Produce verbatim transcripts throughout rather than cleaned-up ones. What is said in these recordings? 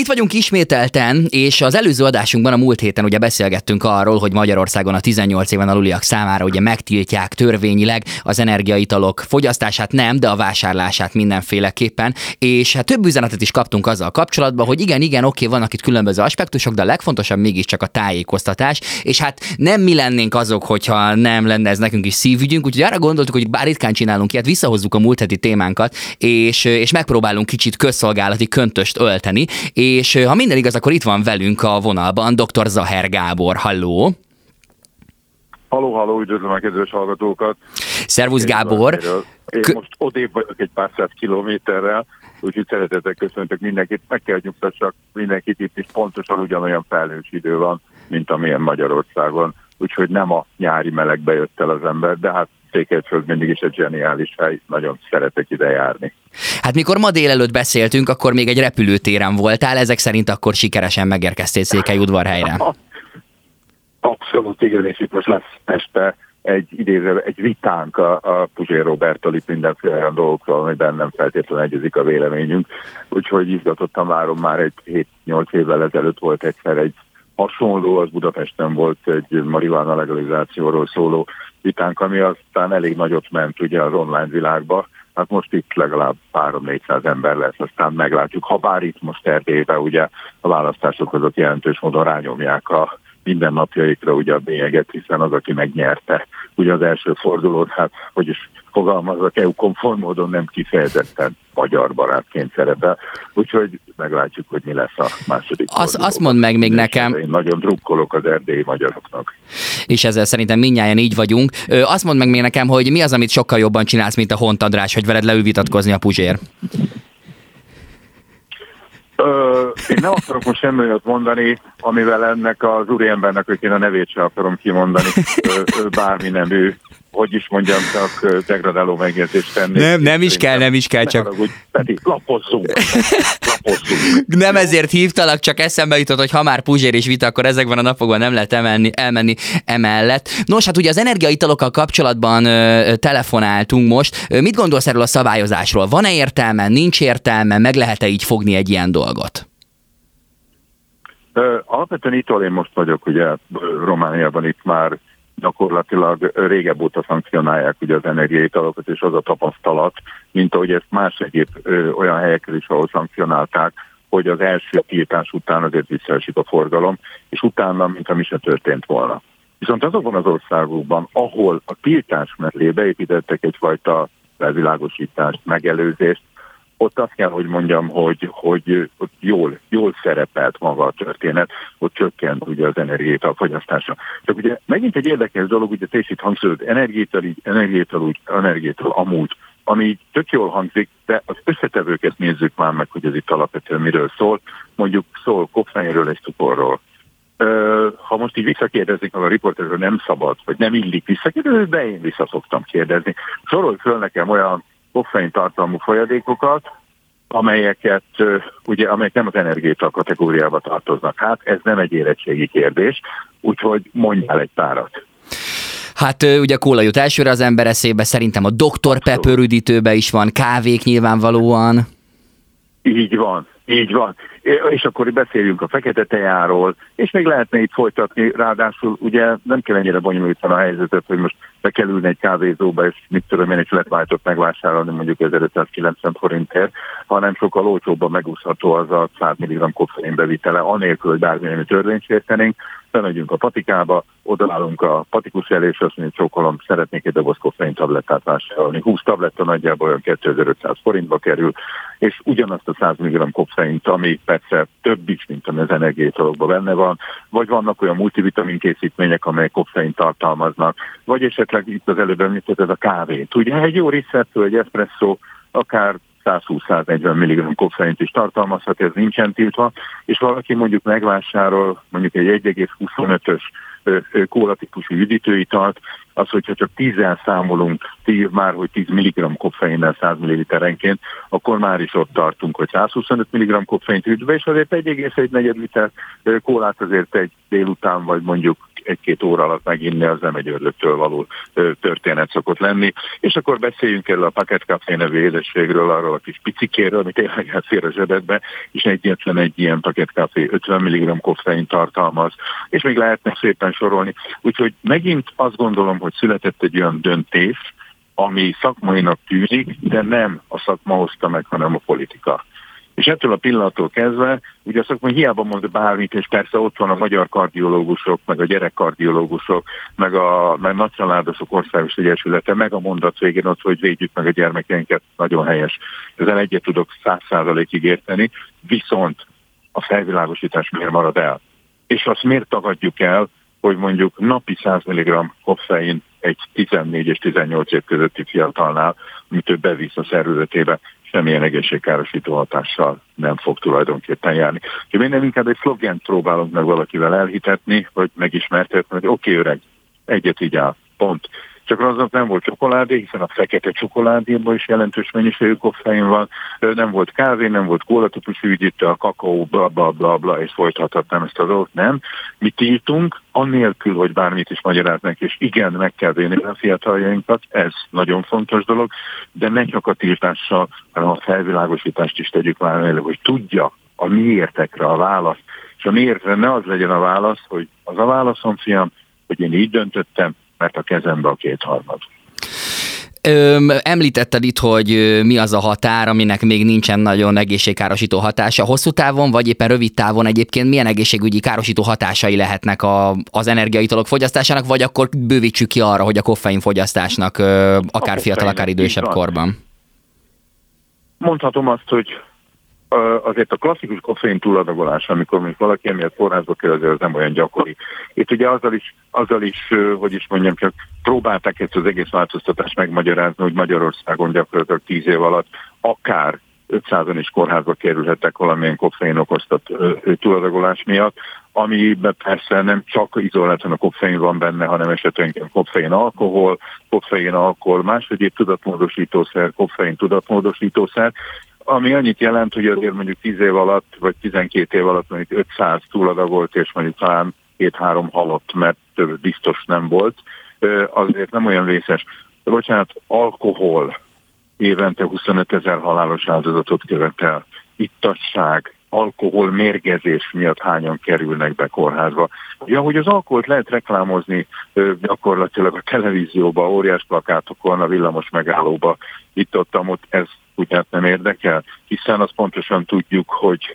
vagyunk ismételten, és az előző adásunkban a múlt héten ugye beszélgettünk arról, hogy Magyarországon a tizennyolc éven aluliak számára ugye megtiltják törvényileg az energiaitalok fogyasztását, nem, de a vásárlását mindenféleképpen, és hát több üzenetet is kaptunk azzal kapcsolatban, hogy igen, igen, oké, vannak itt különböző aspektusok, de a legfontosabb mégiscsak a tájékoztatás, és hát nem mi lennénk azok, hogyha nem lenne ez nekünk is szívügyünk, úgyhogy arra gondoltuk, hogy bár ritkán csinálunk ilyet, visszahozzuk a múlt heti témánkat, és, és megpróbálunk kicsit közszolgálati köntöst ölteni, és ha minden igaz, akkor itt van velünk a vonalban doktor Zaher Gábor. Halló! Halló, halló, üdvözlöm a kedves hallgatókat! Szervusz, Gábor! Én K- most odébb vagyok egy pár száz kilométerrel, úgyhogy szeretettel köszöntök mindenkit. Meg kell nyugtassak mindenkit, itt is pontosan ugyanolyan felhős idő van, mint amilyen Magyarországon. Úgyhogy nem a nyári melegbe jött el az ember, de hát Székelyföld mindig is egy zseniális hely, nagyon szeretek ide járni. Hát mikor ma délelőtt beszéltünk, akkor még egy repülőtéren voltál, ezek szerint akkor sikeresen megérkeztél Székelyudvarhelyre. Abszolút igen, és itt most lesz este egy idéző, egy vitánk a, a Puzsér Roberttal itt mindenféle olyan dolgokról, amiben nem feltétlenül egyezik a véleményünk. Úgyhogy izgatottan várom, már egy hét-nyolc évvel ezelőtt volt egyszer egy hasonló, az Budapesten volt egy marihuána legalizációról szóló vitánk, ami aztán elég nagyot ment ugye az online világba. Hát most itt legalább három-négyszáz ember lesz, aztán meglátjuk. Ha bár itt most Erdélyben ugye a választások azok jelentős módon rányomják a mindennapjaikra ugye a bélyeget, hiszen az, aki megnyerte ugye az első fordulót, hát hogy is fogalmazok, é u-konform módon nem kifejezetten magyar barátként szerepel. Úgyhogy meglátjuk, hogy mi lesz a második Az, azt mondd meg még nekem. Én nagyon drukkolok az erdélyi magyaroknak. És ezzel szerintem mindnyájan így vagyunk. Ö, azt mondd meg még nekem, hogy mi az, amit sokkal jobban csinálsz, mint a Hont András, hogy veled leül vitatkozni a Puzsér? Ö, én nem akarok most semmi olyat mondani, amivel ennek az úriembernek, hogy én a nevét sem akarom kimondani, ö, ö, bármi nem ő, hogy is mondjam, csak degradáló megjegyzést tenni. Nem, nem is kell, nem is kell, csak... Haragudj, pedig lapozzunk, lapozzunk. Nem ezért hívtalak, csak eszembe jutott, hogy ha már Puzsér is vita, akkor ezekben a napokban nem lehet emelni, elmenni emellett. Nos, hát ugye az energiaitalokkal kapcsolatban ö, telefonáltunk most. Ö, mit gondolsz erről a szabályozásról? Van-e értelme, nincs értelme, meg lehet-e így fogni egy ilyen dolgot? Ö, alapvetően itt, ahol én most vagyok, ugye Romániában itt már gyakorlatilag régebb óta szankcionálják ugye az energiaitalokat, és az a tapasztalat, mint ahogy ezt más egyéb ö, olyan helyekkel is, ahol szankcionálták, hogy az első tiltás után azért visszaesik a forgalom, és utána, mint ami se történt volna. Viszont azokban az országokban, ahol a tiltás mellé beépítettek egyfajta felvilágosítást, megelőzést, ott azt kell, hogy mondjam, hogy, hogy ott jól, jól szerepelt maga a történet, ott csökkent ugye az energiaital fogyasztása. Csak ugye megint egy érdekes dolog, ugye te is itt hangsúlyozod, energiaital így, energiaital úgy, energiaital amúgy, ami így tök jól hangzik, de az összetevőket nézzük már meg, hogy ez itt alapvetően miről szól. Mondjuk szól koffeinről és cukorról. Ha most így visszakérdezik, a riporterről nem szabad, vagy nem illik visszakérdezni, de én vissza szoktam kérdezni. Sorolj föl nekem olyan koffein tartalmú folyadékokat, amelyeket, ugye, amelyek nem az energiaital kategóriába tartoznak. Hát ez nem egy érettségi kérdés, úgyhogy mondjál egy párat. Hát ugye kóla jut elsőre az ember eszébe, szerintem a doktor Pepper üdítőben is van, kávék nyilvánvalóan. Így van, így van. És akkor beszéljünk a fekete tejáról, és még lehetne itt folytatni, ráadásul ugye nem kell ennyire bonyolítani a helyzetet, hogy most be kell ülni egy kávézóba, és mit tudom én, egy flatwhite-ot megvásárolni mondjuk ezerötszázkilencven forintért, hanem sokkal olcsóbban megúszható az a száz milligramm koffein bevitele, anélkül, hogy bármilyen törvényt sértenénk. Bemegyünk a patikába, odaállunk a patikus elé, és azt mondjuk, csókolom, szeretnék egy doboz koffein tablettát vásárolni. húsz tabletta nagyjából olyan kétezer-ötszáz forintba kerül, és ugyanazt a száz milligramm koffeint, ami persze több is, mint ami az energiaitalokban benne van, vagy vannak olyan multivitamin készítmények, amelyek koffeint tartalmaznak, vagy esetleg itt az előbb említett ez a kávét. Ugye egy jó risztő, egy espresszó, akár száz-húsz-száznegyven milligramm koffeint is tartalmazhat, ez nincsen tiltva, és valaki mondjuk megvásárol mondjuk egy egy egész huszonötös kóla típusú üdítőitalt, az, hogyha csak tízzel számolunk, tíz, már hogy tíz milligramm koffeinnel száz milliliterenként, akkor már is ott tartunk, hogy százhuszonöt milligramm koffeint üdve, és azért egy egész egy negyed liter kólát azért egy délután, vagy mondjuk egy, egy-két óra alatt meginni, az nem egy ördögtől való történet szokott lenni. És akkor beszéljünk erről a Packet Café nevű édességről, arról a kis picikéről, amit tényleg átfér a zsebedbe, és egyetlen egy ilyen Packet Café ötven milligramm koffein tartalmaz, és még lehetne szépen sorolni. Úgyhogy megint azt gondolom, hogy született egy olyan döntés, ami szakmainak tűnik, de nem a szakma hozta meg, hanem a politika. És ettől a pillanattól kezdve, ugye a szakma hiába mond bármit, és persze ott van a magyar kardiológusok, meg a gyerekkardiológusok, meg a meg Nagycsaládosok Országos Egyesülete, meg a mondat végén ott, hogy védjük meg a gyermekeinket, nagyon helyes. Ezen egyet tudok száz százalékig érteni, viszont a felvilágosítás miért marad el? És azt miért tagadjuk el, hogy mondjuk napi száz milligramm koffein egy tizennégy és tizennyolc év közötti fiatalnál, amit ő bevisz a szervezetébe, semmilyen egészségkárosító hatással nem fog tulajdonképpen járni. Úgyhogy én nem inkább egy szlogent próbálunk meg valakivel elhitetni, hogy megismertetni, hogy oké, okay, öreg, egyet így áll, pont. Csak aznap nem volt csokoládé, hiszen a fekete csokoládéban is jelentős mennyiségű koffein van, nem volt kávé, nem volt kólatípusú ügyítő, a kakaó, bla, bla, bla, bla, és folytathatnám ezt a dolgot, nem. Mi tiltunk, annélkül, hogy bármit is magyaráznak, és igen, meg kell védeni a fiataljainkat, ez nagyon fontos dolog, de ne csak a tiltással, hanem a felvilágosítást is tegyük már elő, hogy tudja a miértekre a válasz, és a miértre ne az legyen a válasz, hogy az a válaszom, fiam, hogy én így döntöttem, mert a kezembe a kétharmad. Öm, említetted itt, hogy mi az a határ, aminek még nincsen nagyon egészségkárosító hatása. Hosszú távon, vagy éppen rövid távon egyébként milyen egészségügyi károsító hatásai lehetnek a, az energiaitalok fogyasztásának, vagy akkor bővítsük ki arra, hogy a koffein fogyasztásnak akár a fiatal, akár idősebb korban? Mondhatom azt, hogy azért a klasszikus koffein túladagolás, amikor mondjuk valaki emiatt kórházba kerül, azért az nem olyan gyakori. Itt ugye azzal is, azzal is, hogy is mondjam, csak próbálták ezt az egész változtatást megmagyarázni, hogy Magyarországon gyakorlatilag tíz év alatt akár ötszázan is kórházba kerülhettek valamilyen koffein okoztat túladagolás miatt, amiben persze nem csak izoláltan a koffein van benne, hanem esetleg koffein alkohol, koffein alkohol, más egyéb tudatmódosítószer, koffein tudatmódosítószer, ami annyit jelent, hogy azért mondjuk tíz év alatt, vagy tizenkét év alatt mondjuk ötszáz túladagolt, és mondjuk talán két-három halott, mert több biztos nem volt, azért nem olyan vészes. De bocsánat, alkohol évente huszonöt ezer halálos áldozatot követel, ittasság, alkohol mérgezés miatt hányan kerülnek be kórházba. Ja, hogy az alkoholt lehet reklámozni gyakorlatilag a televízióban, óriás plakátokon, a villamos megállóba, itt-ott, ott ez úgy nem érdekel, hiszen azt pontosan tudjuk, hogy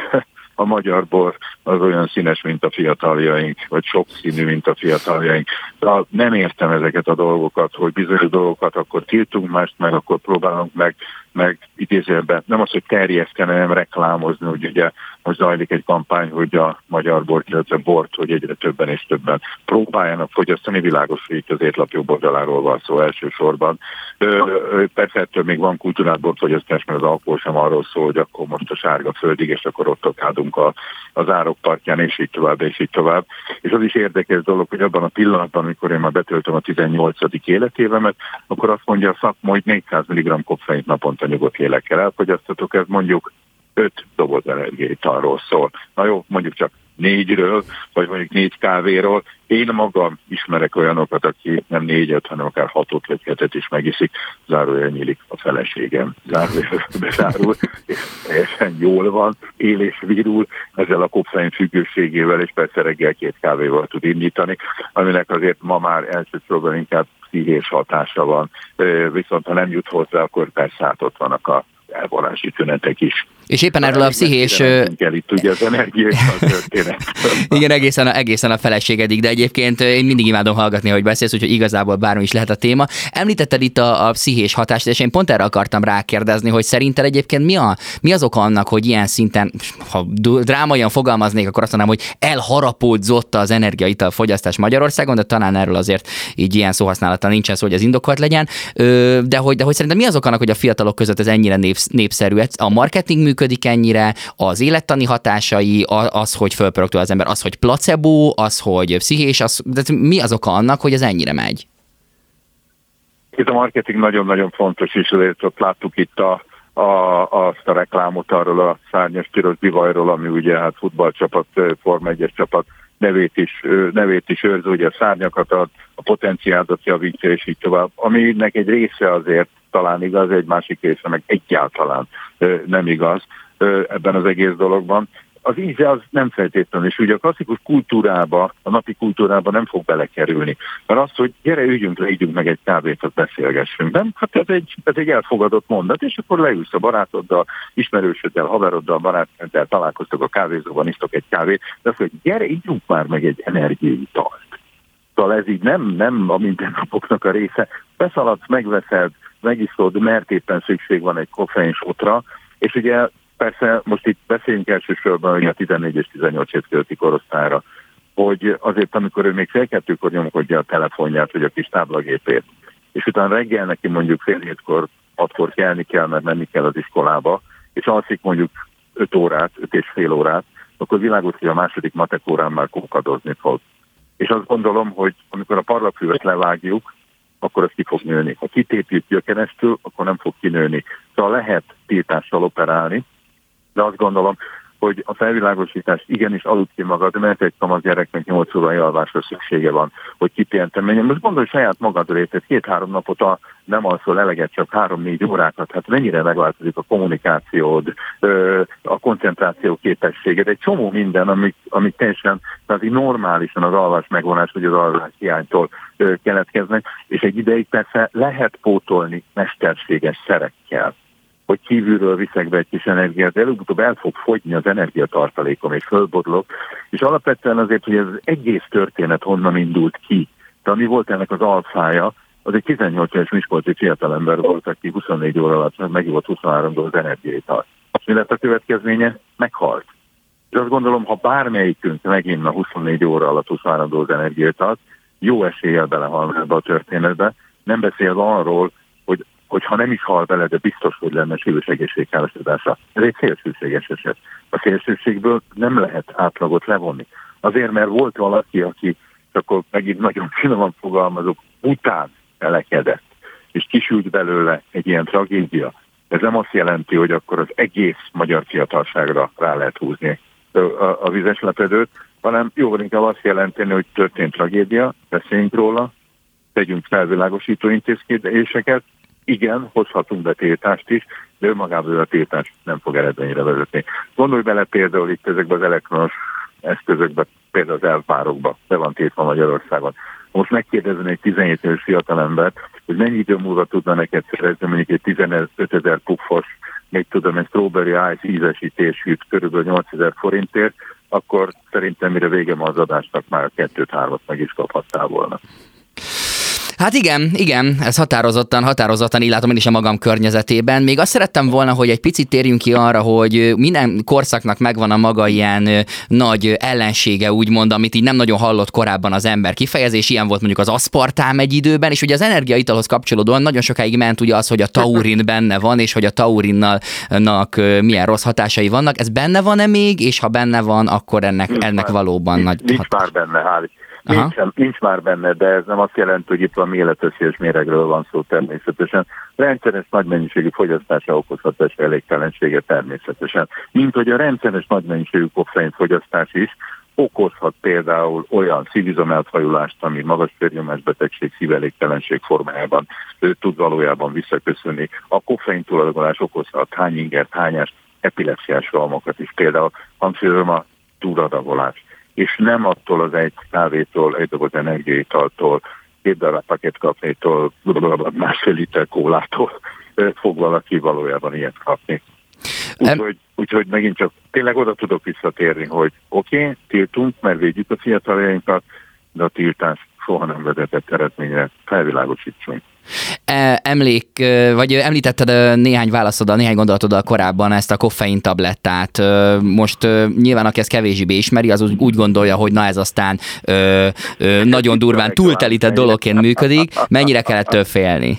a magyar bor az olyan színes, mint a fiataljaink, vagy sokszínű, mint a fiataljaink. De nem értem ezeket a dolgokat, hogy bizonyos dolgokat akkor tiltunk, mást meg akkor próbálunk meg, meg idézőben, nem az, hogy terjeszteni, nem reklámozni, hogy ugye most zajlik egy kampány, hogy a magyar bort, illetve bort, hogy egyre többen és többen próbáljanak fogyasztani, világos, hogy itt az étlap jobb oldaláról van szó elsősorban. Persze ettől még van kulturált borfogyasztás, mert az alkohol sem arról szól, hogy akkor most a sárga földig, és akkor ott okádunk a, az árok partján, és így tovább, és így tovább. És az is érdekes dolog, hogy abban a pillanatban, amikor én már betöltöm a tizennyolcadik életévemet, akkor azt mondja a szakma, hogy négyszáz milligramm koffeint naponta nyugodt lélekkel elfogyasztatok, ez mondjuk öt doboz energiaitalról szól. Na jó, mondjuk csak négyről, vagy mondjuk négy kávéról. Én magam ismerek olyanokat, aki nem négyet, hanem akár hatot vagy hetet is megiszik. Zárójel nyílik a feleségem. Zárójel bezárul, és teljesen jól van, él és virul ezzel a koffein függőségével, és persze reggel két kávéval tud indítani, aminek azért ma már elsősorban inkább pszichés hatása van. Viszont ha nem jut hozzá, akkor persze hát ott vannak a elvonási tünetek is. És éppen erről a pszichés... Itt ugye az energiai történet. Igen, egészen a, egészen a feleségedik, de egyébként én mindig imádom hallgatni, hogy beszélsz, úgyhogy igazából bármi is lehet a téma. Említetted itt a, a pszichés hatást, és én pont erre akartam rákérdezni, hogy szerinted egyébként mi, a, mi az oka annak, hogy ilyen szinten, ha drámaian fogalmaznék, akkor azt mondanám, hogy elharapódzott az energiaital fogyasztás Magyarországon, de talán erről azért így ilyen szóhasználattal nincsen szó, hogy az indokolt legyen. De hogy, de hogy szerintem mi az oka annak, hogy a fiatalok között ez ennyire népsz, népszerű? A marketing működik ennyire, az élettani hatásai, az, hogy fölpörögtől az ember, az, hogy placebo, az, hogy pszichés, az, de mi az oka annak, hogy ez ennyire megy? Itt a marketing nagyon-nagyon fontos, és azért ott láttuk itt a, a, azt a reklámot arról a szárnyas piros bivajról, ami ugye hát futballcsapat, Forma egyes csapat nevét is, nevét is őrz, ugye a szárnyakat ad, a potenciádat javítja, és így tovább. Aminek egy része azért talán igaz, egy másik része meg egyáltalán nem igaz ebben az egész dologban. Az íze az nem feltétlenül, és ugye a klasszikus kultúrába, a napi kultúrába nem fog belekerülni. Mert az, hogy gyere, üljünk le, ígyünk meg egy kávét, azt beszélgessünk. Nem? Hát ez egy, ez egy elfogadott mondat, és akkor leülsz a barátoddal, ismerősöddel, haveroddal, barátoddal, találkoztok a kávézóban, isztok egy kávét, de azt, hogy gyere, ígyunk már meg egy energiaitalt. Szóval ez így nem, nem a mindennapoknak a része. Beszaladsz, megveszed, megiszod, mert éppen szükség van egy koffeinsotra, és ugye persze most itt beszéljünk elsősorban hogy a tizennégy és tizennyolc év közötti korosztályra, hogy azért, amikor ő még fél kettőkor nyomkodja a telefonját, vagy a kis táblagépét, és utána reggel neki mondjuk fél hétkor, hatkor kelni kell, mert menni kell az iskolába, és alszik mondjuk öt órát, öt és fél órát, akkor világos, hogy a második matek órán már kókadozni fog. És azt gondolom, hogy amikor a parlagfüvet levágjuk, akkor az ki fog nőni. Ha kitépjük gyökerestől, akkor nem fog kinőni. Szóval lehet tiltással operálni, de azt gondolom, hogy a felvilágosítás igenis aludt ki magad, mert egy kamasz gyereknek nyolc órai alvásra szüksége van, hogy kipihentem menjen. Most gondolj saját magadra, hogy két-három napot a, nem alszol eleget, csak három-négy órákat, hát mennyire megváltozik a kommunikációd, a koncentráció képességed, egy csomó minden, amik, amik teljesen, tehát normálisan az alvás megvonás, vagy az alvás hiánytól keletkeznek, és egy ideig persze lehet pótolni mesterséges szerekkel, hogy kívülről viszek be egy kis energiát, de előbb-utóbb el fog fogyni az energiatartalékom, és fölbodlok, és alapvetően azért, hogy ez az egész történet honnan indult ki, de ami volt ennek az alfája, az egy tizennyolc éves miskolci fiatalember volt, aki huszonnégy óra alatt megívott huszonhárom doboz energiaitalt. Mi lett a következménye? Meghalt. És azt gondolom, ha bármelyikünk meginna huszonnégy óra alatt huszonhárom doboz energiaitalt, jó eséllyel belehalna ebbe a történetbe, nem beszélve arról, hogy hogyha nem is hal bele, de biztos, hogy lenne súlyos egészségkárosodása. Ez egy szélsőséges eset. A szélsőségből nem lehet átlagot levonni. Azért, mert volt valaki, aki, akkor megint nagyon finoman fogalmazok, után elekedett, és kisült belőle egy ilyen tragédia. Ez nem azt jelenti, hogy akkor az egész magyar fiatalságra rá lehet húzni a, a, a vizes lepedőt, hanem jóval inkább azt jelenteni, hogy történt tragédia, beszéljünk róla, tegyünk felvilágosító intézkedéseket, igen, hozhatunk be tiltást is, de önmagában a tiltás nem fog eredményre vezetni. Gondolj bele például itt ezekben az elektronos eszközökben, például az elvárokba, be van tiltva Magyarországon. Most megkérdezni egy tizenhét éves fiatalembert, hogy mennyi idő múlva tudna neked szerezni mondjuk egy tizenötezer puffos, még tudom, egy strawberry ice ízesítésűt körülbelül nyolcezer forintért, akkor szerintem mire vége az adásnak már kettőt-hármat meg is kaphattál volna. Hát igen, igen, ez határozottan, határozottan így látom én is a magam környezetében. Még azt szerettem volna, hogy egy picit térjünk ki arra, hogy minden korszaknak megvan a maga ilyen nagy ellensége, úgymond, amit így nem nagyon hallott korábban az ember kifejezés. Ilyen volt mondjuk az aszpartám egy időben, és ugye az energiaitalhoz kapcsolódóan nagyon sokáig ment ugye az, hogy a taurin benne van, és hogy a taurinnalnak milyen rossz hatásai vannak. Ez benne van-e még, és ha benne van, akkor ennek, ennek valóban nincs, nagy nincs hatás. Nincs már benne, hál' Nincs, nincs már benne, de ez nem azt jelenti, hogy itt valami életveszélyes méregről van szó természetesen. Rendszeres nagy mennyiségű fogyasztása okozhat testi elégtelenséget természetesen. Mint hogy a rendszeres nagy mennyiségű koffein fogyasztás is okozhat például olyan szívizomeltfajulást, ami magas vérnyomásbetegség, szívelégtelenség formájában tud valójában visszaköszönni. A koffein túladagolás okozhat hányingert, hányást, epilepsziás rohamokat is, például hangsúlyozom a túladagolás. És nem attól az egy kávétól, egy doboz energiaitaltól, két darab paketkafétól, másfél liter kólától fog valaki valójában ilyet kapni. Úgyhogy, úgyhogy megint csak tényleg oda tudok visszatérni, hogy oké, okay, tiltunk, mert védjük a fiataljainkat, de a tiltás soha nem vezetett eredményre, felvilágosítsunk. Emlék, vagy említetted néhány válaszoddal, néhány gondolatoddal korábban ezt a koffein tablettát. Most nyilván, aki ezt kevésbé ismeri, az úgy gondolja, hogy na ez aztán ö, ö, nagyon durván túltelített dologként működik. Mennyire kellett től félni?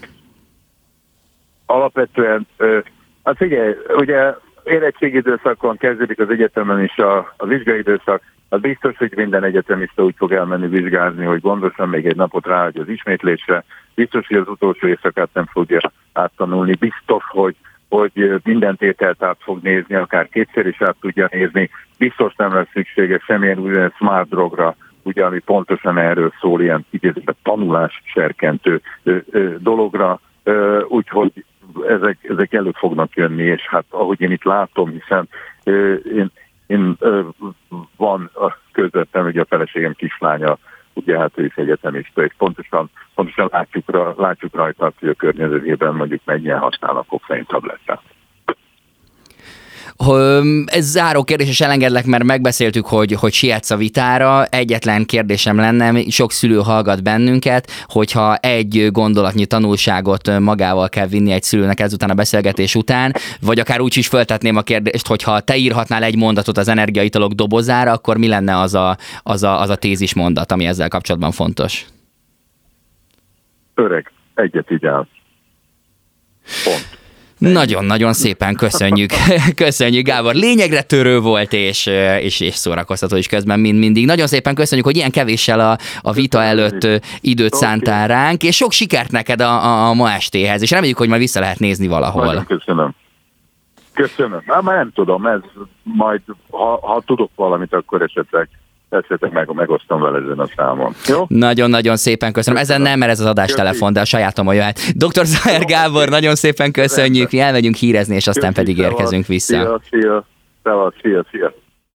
Alapvetően, hát figyelj, ugye érettségidőszakon kezdődik az egyetemen is a, a vizsgaidőszak. Az biztos, hogy minden egyetemista úgy fog elmenni vizsgázni, hogy gondosan még egy napot ráhagy az ismétlésre. Biztos, hogy az utolsó éjszakát nem fogja áttanulni. Biztos, hogy hogy minden tételt át fog nézni, akár kétszer is át tudja nézni. Biztos nem lesz szüksége semmilyen úgynevezett smart drogra, ugye, ami pontosan erről szól, ilyen idézőben tanulás serkentő dologra, úgyhogy ezek, ezek elő fognak jönni, és hát ahogy én itt látom, hiszen én, én van a közvetlen, ugye a feleségem kislánya, ugye hát ő is egyetemista, és pontosan, pontosan látjuk, látjuk rajta, hogy a környezetében mondjuk mennyien használnak koffein tablettát. Ez záró kérdés, és elengedlek, mert megbeszéltük, hogy, hogy sietsz a vitára. Egyetlen kérdésem lenne, sok szülő hallgat bennünket, hogyha egy gondolatnyi tanulságot magával kell vinni egy szülőnek ezután a beszélgetés után, vagy akár úgy is föltetném a kérdést, hogyha te írhatnál egy mondatot az energiaitalok dobozára, akkor mi lenne az a, az a, az a tézis mondat, ami ezzel kapcsolatban fontos? Öreg, egyet igyál. Pont. Nagyon-nagyon szépen köszönjük. Köszönjük, Gábor. Lényegre törő volt, és, és, és szórakoztató is közben, mind mindig. Nagyon szépen köszönjük, hogy ilyen kevéssel a, a vita előtt időt szántál ránk, és sok sikert neked a, a, a ma estéhez, és reméljük, hogy majd vissza lehet nézni valahol. Nagyon köszönöm. Köszönöm. Hát már nem tudom, ez majd, ha, ha tudok valamit, akkor esetleg esetleg meg, megosztom vele ezen a számon. Jó? Nagyon-nagyon szépen köszönöm. Ezen nem, mert ez az adástelefon, de a sajátomon jöhet. doktor Zajer Gábor, nagyon szépen köszönjük. Mi elmegyünk hírezni, és aztán pedig érkezünk vissza. Szia, szia, szia, szia.